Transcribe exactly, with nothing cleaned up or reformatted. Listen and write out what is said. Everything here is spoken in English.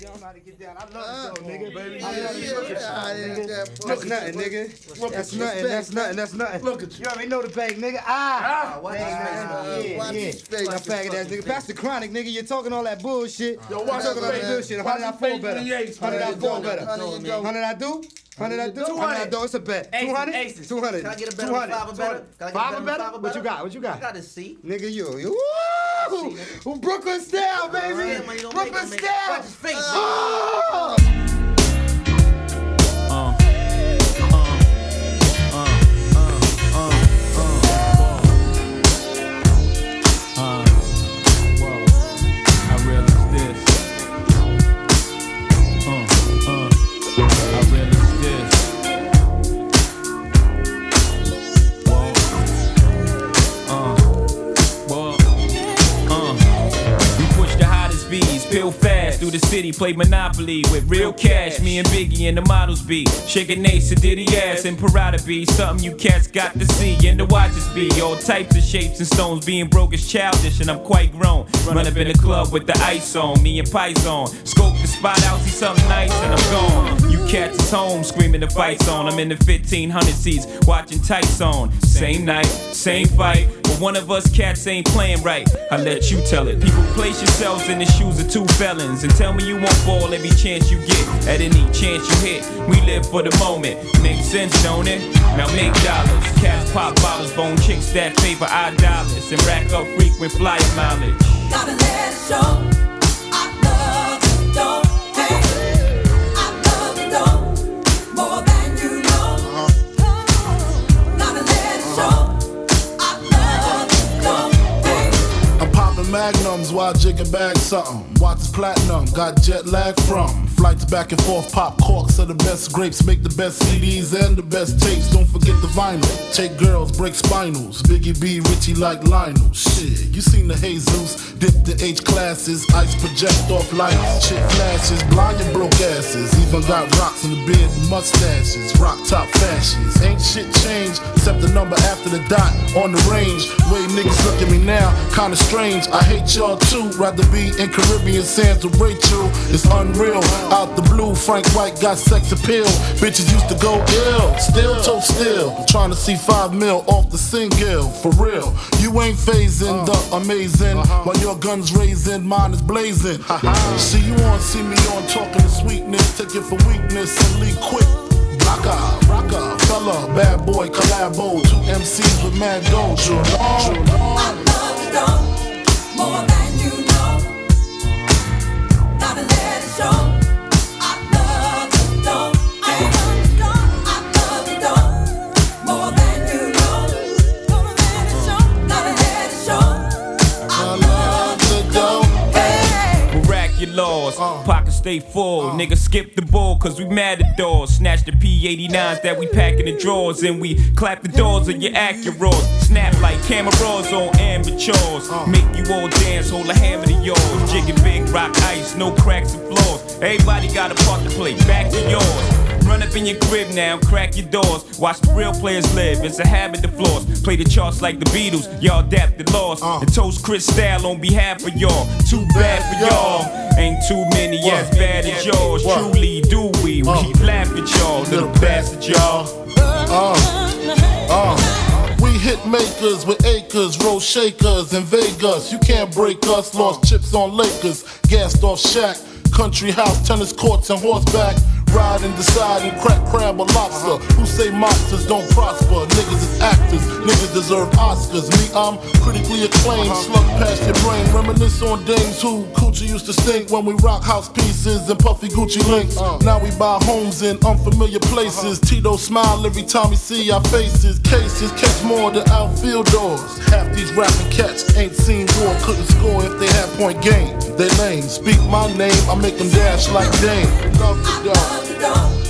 Y'all know how to get down. I love it though, nigga. Baby, I love yeah, it. Look yeah, at yeah, nigga. yeah, Look nothing, nigga. Look That's at nothing. you. That's nothing. That's nothing. Look at you. You already know the bag, nigga. Ah. Ah, watch Bang, his face, man. man. Yeah, Watch yeah. his face. That faggot ass nigga. Pass the chronic, nigga. You're talking all that bullshit. Yo, You're watch talking all his that face. bullshit. Watch Hundred I his four face better. in the Yankees, Hundred I man. four Hundred, better. hundred, yo. Hundred I do. Hundred I do. Two Hundred I hundred. do. It's a bet. Aces, Two hundred. aces. Two hundred. Can I get a better Two than hundred. five or better? Can I get a Five better or than better? five or What you better? got? What you got? I got a C. Nigga, you. you woo! Woo! Brooklyn style, baby. Yeah, man, you don't make Brooklyn no make- style. Watch his face, Oh! Uh, uh, uh, uh, uh, uh, whoa, I realize this. Uh, uh, I realize this. Whoa, uh, whoa, uh. We push the hottest beats, peel fast through the city, play Monopoly with real cash. Me and Biggie and the models be shaking Ace and Diddy ass and Parada be something you cats got to see and to watch us be. All types of shapes and stones, being broke is childish and I'm quite grown. Run up in the club with the ice on, me and Pice on. Scope the spot out, see something nice and I'm gone. You cats is home screaming the fight's on. I'm in the fifteen hundred seats watching tights on. Same night, same fight, but one of us cats ain't playing right. I let you tell it. People, place yourselves in the shoes of two felons and tell me you won't fall every chance you get. At any chance you hit, we live for the moment. Makes sense, don't it? Now make dollars. Cats pop bottles, bone chicks that favor our dollars and rack up frequent flyer mileage. Gotta let it show. I love you, don't hate. I love you, don't more than you know. Gotta let it show. I love you, don't hate. I'm popping magnums while jigging bag something. Watch this platinum, got jet lag from flights back and forth. Pop corks are the best grapes, make the best C Ds and the best tapes. Don't forget the vinyl. Take girls, break spinals. Biggie B, Richie like Lionel. Shit, you seen the Jesus? Dip the H classes, ice project off lights. Chick flashes, blind and broke asses. Even got rocks in the beard and mustaches. Rock top fashions. Ain't shit changed except the number after the dot on the range. Way niggas look at me now, kinda strange. I hate y'all too. Rather be in Caribbean sands with Rachel. It's unreal. Out the blue, Frank White got sex appeal. Bitches used to go ill, still tote still. Trying to see five mil off the single, for real. You ain't phasing the amazing, while your gun's raising, mine is blazing. See you on, see me on, talking to sweetness. Take it for weakness and leave quick. Rocka, rocka, fella, bad boy, collabo. Two M Cs with mad dough. I love you, don't more than you know. Gotta let it show. Laws. Uh. Pockets stay full, uh. niggas skip the bull cause we mad at doors. Snatch the P eighty-nines that we pack in the drawers and we clap the doors of your Acuras. Snap like cameras on amateurs. Uh. Make you all dance, hold a hammer to yours. Jigging big rock ice, no cracks and flaws. Everybody got a part to play, back to yours. Run up in your crib now, crack your doors. Watch the real players live, it's a habit to floss. Play the charts like the Beatles, y'all adapt the laws. Uh. And toast Chris Style on behalf of y'all. Too bad for y'all. Ain't too many what? As bad as yours. What? Truly do we, uh. we laugh at y'all, little bastard y'all. Uh, uh. We hit makers with acres, roll shakers in Vegas. You can't break us, lost chips on Lakers. Gassed off Shaq, country house, tennis courts and horseback. Ride and decide and crack crab or lobster. Who say monsters don't prosper? Niggas is actors, niggas deserve Oscars. Me, I'm critically acclaimed, slug past your brain. Reminisce on dames who coochie used to stink when we rock house pieces and puffy Gucci links. Now we buy homes in unfamiliar places. Tito smile every time we see our faces. Cases catch more than outfield doors. Half these rapping cats ain't seen war, couldn't score if they had point game. They lame, speak my name, I make them dash like Dame. Love the dog.